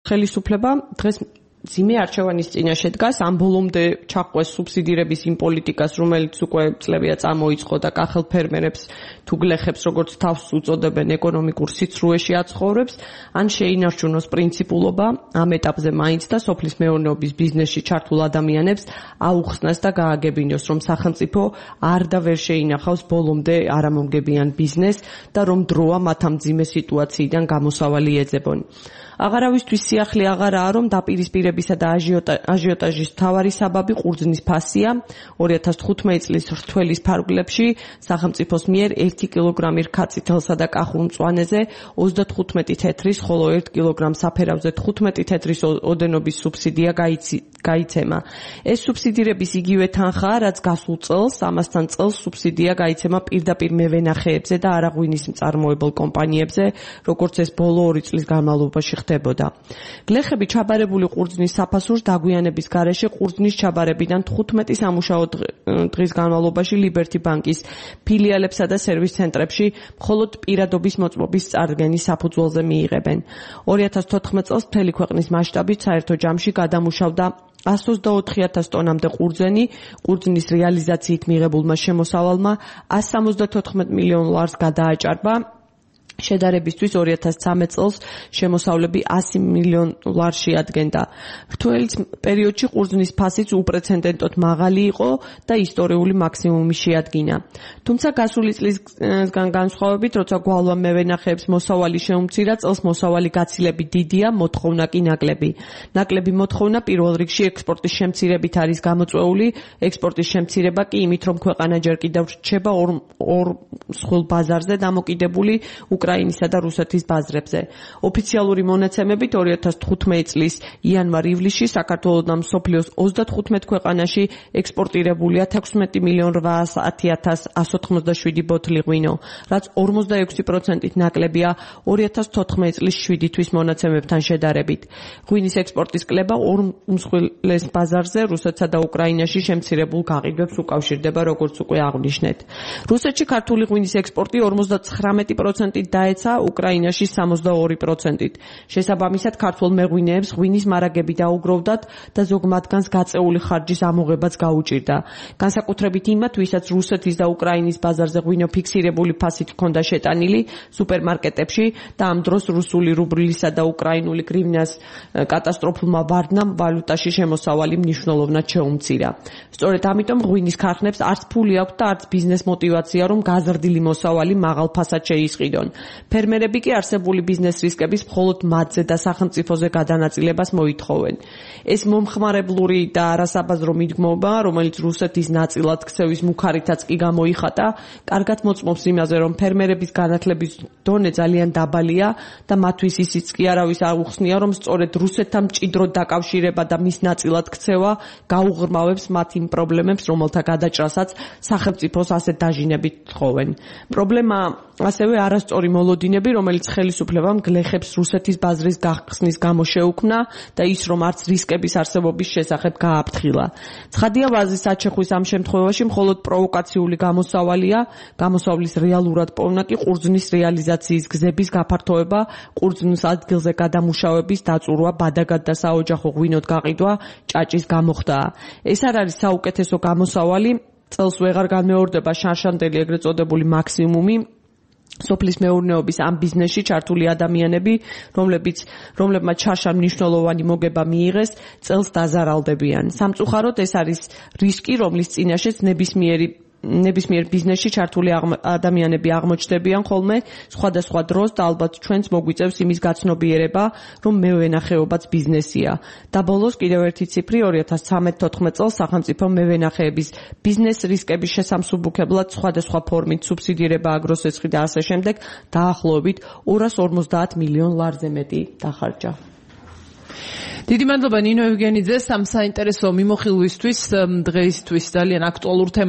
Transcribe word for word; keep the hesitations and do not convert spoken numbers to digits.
ხელისუფლება დღეს ძიმე არჩევანის წინაშე დგას, ამ ბოლომდე ჩაყვეს სუბსიდირების იმ პოლიტიკას, რომელიც უკვე წლებია წამოიწყო და კახელ ფერმერებს თუ გლეხებს, როგორც თავს უწოდებენ, ეკონომიკურ სიცრუეში აცხოვრებს, ან შეინარჩუნოს პრინციპულობა ამ ეტაპზე მაინც და სოფლის მეურნეობის ბიზნესში ჩართულ ადამიანებს აუხსნას და გააგებინოს, რომ სახელმწიფო არ და ვერ შეინახავს ბოლომდე არამომგებიან ბიზნესს და რომ დროა მათ ამ ძიმე სიტუაციიდან გამოსავალი ეძებონ. აღარავისთვის სიახლე აღარაა, რომ დაპირისპირებისა და აჟიოტაჟის მთავარი საბაბი ყურძნის ფასია. ორი ათას თხუთმეტი წლის რთველის ფარგლებში სახელმწიფოს მიერ ერთი კილოგრამი რქაწითელსა და კახურ მწვანეზე ოცდათხუთმეტი თეთრის, ხოლო ერთ კილოგრამ საფერავზე თხუთმეტი თეთრის ოდენობის სუბსიდია გაიცემა. ეს სუბსიდირების იგივე თანხაა, რაც გასულ წელს, ამასთან წელს სუბსიდია გაიცემა პირდაპირ მევენახეებზე და არაღვინის მწარმოებელ კომპანიებზე, როგორც ეს ბოლო ორი წლის განმავლობაში ხდებოდა. გლეხები ჩაბარებული ყურძნის საფასურს დაგვიანების გარეშე ყურძნის ჩაბარებიდან თხუთმეტი სამუშაო დღის განმავლობაში ლიბერთი ბანკის ფილიალებსა და სერვის ცენტრებში მხოლოდ პირადობის მოწმობის წარდგენის საფუძველზე მიიღებენ. ორი ათას თოთხმეტი წელს მთელი ქვეყნის მასშტაბით საერთო ჯამში გადამუშავდა εκατს ოცდაოთხი ათას ტონამდე ყურძენი, ყურძნის რეალიზაციით მიღებულმა შემოსავალმა εκατს სამოცდათოთხმეტი მილიონ ლარს გადააჭარბა. შედარებისთვის ორი ათას ცხრამეტი წელს შემოსავლები ასი მილიონ ლარში ადგენდა. რთველის პერიოდში ყურძნის ფასიც უპრეცედენტოდ მაღალი იყო და ისტორიული მაქსიმუმი შეადგინა. თუმცა გასული წლისგან განსხვავებით, როცა გვალვა მევენახეებს მოსავალი შეუმცირა, წელს მოსავალი გაცილებით დიდია, მოთხოვნა კი ნაკლები. ნაკლები მოთხოვნა პირველ რიგში ექსპორტის შემცირებით არის გამოწვეული, ექსპორტის შემცირება კი იმით, რომ ქვეყანა ჯერ კიდევ რჩება ორ ორ მსხვილ ბაზარზე დამოკიდებული უკრაინისა და რუსეთის ბაზრებზე. ოფიციალური მონაცემებით ორი ათას თხუთმეტი წლის იანვარ-ივლისში საქართველოდან მსოფლიოს ოცდათხუთმეტ ქვეყანაში ექსპორტირებულია თექვსმეტი მილიონ რვაასი ათას εκατს ოთხმოცდაშვიდი ბოთლი ღვინო, რაც ორმოცდაექვსი პროცენტით ნაკლებია ორი ათას თოთხმეტი წლის შვიდი თვის მონაცემებთან შედარებით. ღვინის ექსპორტის კლება ორ მსხვილეს ბაზარზე, რუსეთსა და უკრაინაში შემცირებულ გაყიდვებს უკავშირდება, როგორც უკვე აღვნიშნეთ. რუსეთში ქართული ღვინის ექსპორტი ორმოცდათხრამეტი პროცენტით დაეცა, უკრაინაში სამოცდაორი პროცენტით. შესაბამისად, ქართველ მეღვინეებს ღვინის მარაგები დაუგროვდათ და ზოგ მათგანს გაწეული ხარჯის ამოღებაც გაუჭირდა. განსაკუთრებით იმათ, ვისაც რუსეთის და უკრაინის ბაზარზე ღვინო ფიქსირებული ფასით ჰქონდა შეტანილი სუპერმარკეტებში და ამ დროს რუსული რუბლისა და უკრაინული გრივნას კატასტროფულმა ვარდნამ ვალუტაში შემოსავალი მნიშვნელოვნად შეუმცირა. სწორედ ამიტომ ღვინის ქარხნებს არც ფული აქვთ და არც ბიზნეს მოტივაცია, რომ გაზრდილი მოსავალი მაღალ ფასად შეისყიდონ. ფერმერები კი არსებული ბიზნეს რისკების მხოლოდ მათზე და სახელმწიფოზე გადანაწილებას მოითხოვენ. ეს მომხმარებლური და არასაბაზრო მიდგმობა, რომელიც რუსეთის ნაწილად ქცევის მუქარითაც კი გამოიხატა, კარგად მოწმობს იმაზე, რომ ფერმერების განათლების დონე ძალიან დაბალია და მათთვის ისიც კი არავის არ უხსნია, რომ სწორედ რუსეთთან მჭიდროდ დაკავშირება და მის ნაწილად ქცევა გაუღრმავებს მათ იმ პრობლემებს, რომელთა გადაჭრასაც სახელმწიფოს ასეთ დაჟინებით თხოვენ. პრობლემა ასევე არასწორი მოლოდინები, რომელიც ხელისუფლებამ გლეხებს რუსეთის ბაზრის გახსნის გამო შეუქმნა და ის, რომ არც რისკების არსებობის შესახებ გააფრთხილა. ცხადია, ვაზის საჩეხვის ამ შემთხვევაში მხოლოდ პროვოკაციული გამოსავალია, გამოსავლის რეალურად პოვნა კი ყურძნის რეალიზაციის გზების გაფართოება, ყურძნის ადგილზე გადამუშავების დაწურვა, ბადაგად და საოჯახო ღვინოდ გაყიდვა, ჭაჭის გამოხდაა. ეს არ არის საუკეთესო გამოსავალი, წელს ვეღარ განმეორდება შარშანდელი ეგრეთ წოდებული მაქსიმუმი. სოფლის მეურნეობის ამ ბიზნესში ჩართული ადამიანები, რომლებიც რომლებმაც შარშან მნიშვნელოვანი მოგება მიიღეს, წელს დაზარალდებიან. სამწუხაროდ ეს არის რისკი, რომლის წინაშეც ნებისმიერი ნებისმიერ ბიზნესში ჩართული ადამიანები აღმოჩნდებიან ხოლმე სხვადასხვა დროს და ალბათ ჩვენც მოგვიწევს იმის გაცნობიერება, რომ მევენახეობაც ბიზნესია. და ბოლოს კიდევ ერთი ციფრი ორი ათას ცხრამეტი თოთხმეტი წელს სახელმწიფო მევენახეების ბიზნეს რისკების შესამსუბუქებლად სხვადასხვა ფორმით სუბსიდირება, აგროსესხი და ასე შემდეგ დაახლოებით ორას ორმოცდაათ მილიონ ლარზე მეტი დახარჯა. დიდი მადლობა ნინო ევგენიძეს ამ საინტერესო მიმოხილვისთვის დღეისთვის ძალიან აქტუალურ თემას